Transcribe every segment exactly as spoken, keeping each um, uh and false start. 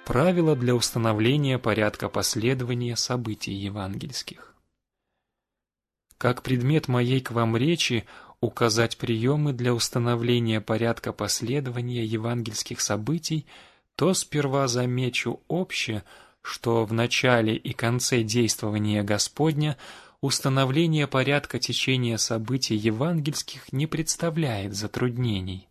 Правила для установления порядка последования событий евангельских. Как предмет моей к вам речи указать приемы для установления порядка последования евангельских событий, то сперва замечу обще, что в начале и конце действования Господня установление порядка течения событий евангельских не представляет затруднений.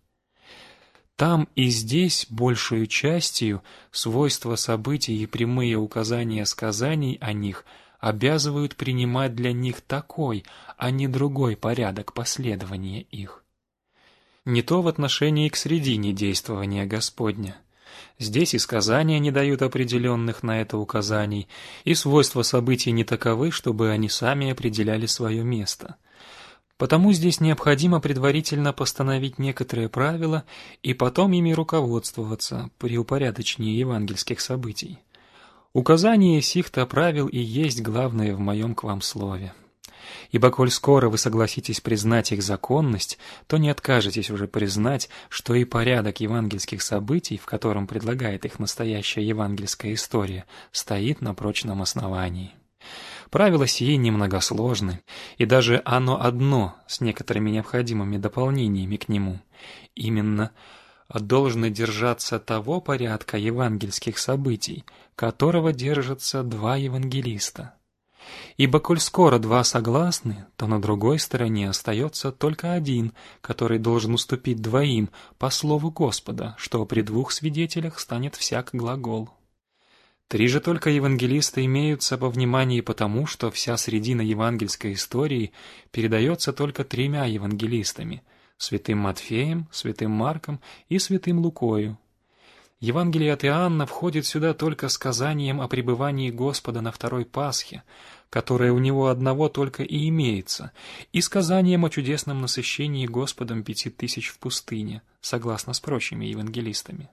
Там и здесь большую частью свойства событий и прямые указания сказаний о них обязывают принимать для них такой, а не другой порядок последования их. Не то в отношении к средине действования Господня. Здесь и сказания не дают определенных на это указаний, и свойства событий не таковы, чтобы они сами определяли свое место. Потому здесь необходимо предварительно постановить некоторые правила и потом ими руководствоваться при упорядочении евангельских событий. Указание сих-то правил и есть главное в моем к вам слове. Ибо коль скоро вы согласитесь признать их законность, то не откажетесь уже признать, что и порядок евангельских событий, в котором предлагает их настоящая евангельская история, стоит на прочном основании. Правила сии немногосложны, и даже оно одно с некоторыми необходимыми дополнениями к нему. Именно должно держаться того порядка евангельских событий, которого держатся два евангелиста. Ибо коль скоро два согласны, то на другой стороне остается только один, который должен уступить двоим по слову Господа, что при двух свидетелях станет всяк глагол. Три же только евангелиста имеются во внимании потому, что вся средина евангельской истории передается только тремя евангелистами – святым Матфеем, святым Марком и святым Лукою. Евангелие от Иоанна входит сюда только сказанием о пребывании Господа на второй Пасхе, которое у него одного только и имеется, и сказанием о чудесном насыщении Господом пяти тысяч в пустыне, согласно с прочими евангелистами.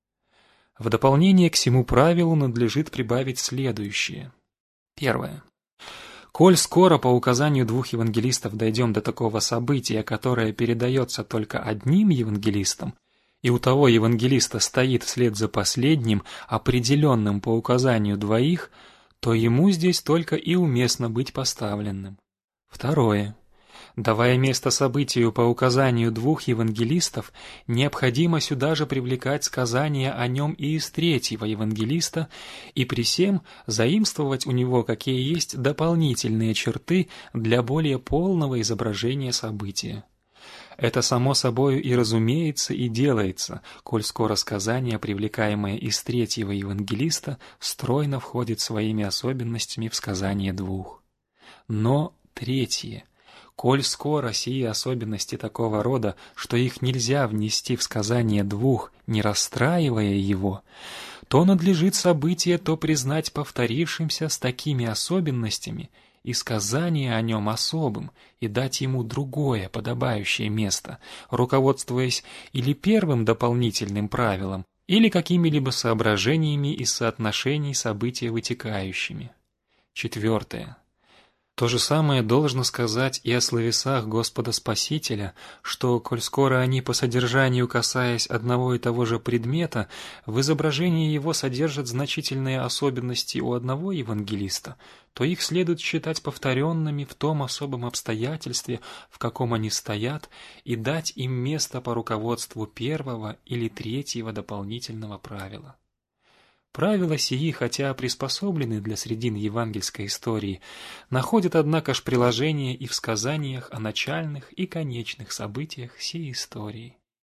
В дополнение к сему правилу надлежит прибавить следующее. Первое. Коль скоро по указанию двух евангелистов дойдем до такого события, которое передается только одним евангелистом, и у того евангелиста стоит вслед за последним, определенным по указанию двоих, то ему здесь только и уместно быть поставленным. Второе. Давая место событию по указанию двух евангелистов, необходимо сюда же привлекать сказания о нем и из третьего евангелиста, и при сем заимствовать у него какие есть дополнительные черты для более полного изображения события. Это само собою и разумеется, и делается, коль скоро сказание, привлекаемое из третьего евангелиста, стройно входит своими особенностями в сказание двух. Но третье. Коль скоро сии особенности такого рода, что их нельзя внести в сказание двух, не расстраивая его, то надлежит событие то признать повторившимся с такими особенностями и сказание о нем особым, и дать ему другое подобающее место, руководствуясь или первым дополнительным правилом, или какими-либо соображениями из соотношений события вытекающими. Четвертое. То же самое должно сказать и о словесах Господа Спасителя, что, коль скоро они по содержанию, касаясь одного и того же предмета, в изображении его содержат значительные особенности у одного евангелиста, то их следует считать повторенными в том особом обстоятельстве, в каком они стоят, и дать им место по руководству первого или третьего дополнительного правила. Правила сии, хотя приспособлены для средин евангельской истории, находят, однако ж, приложение и в сказаниях о начальных и конечных событиях сей истории.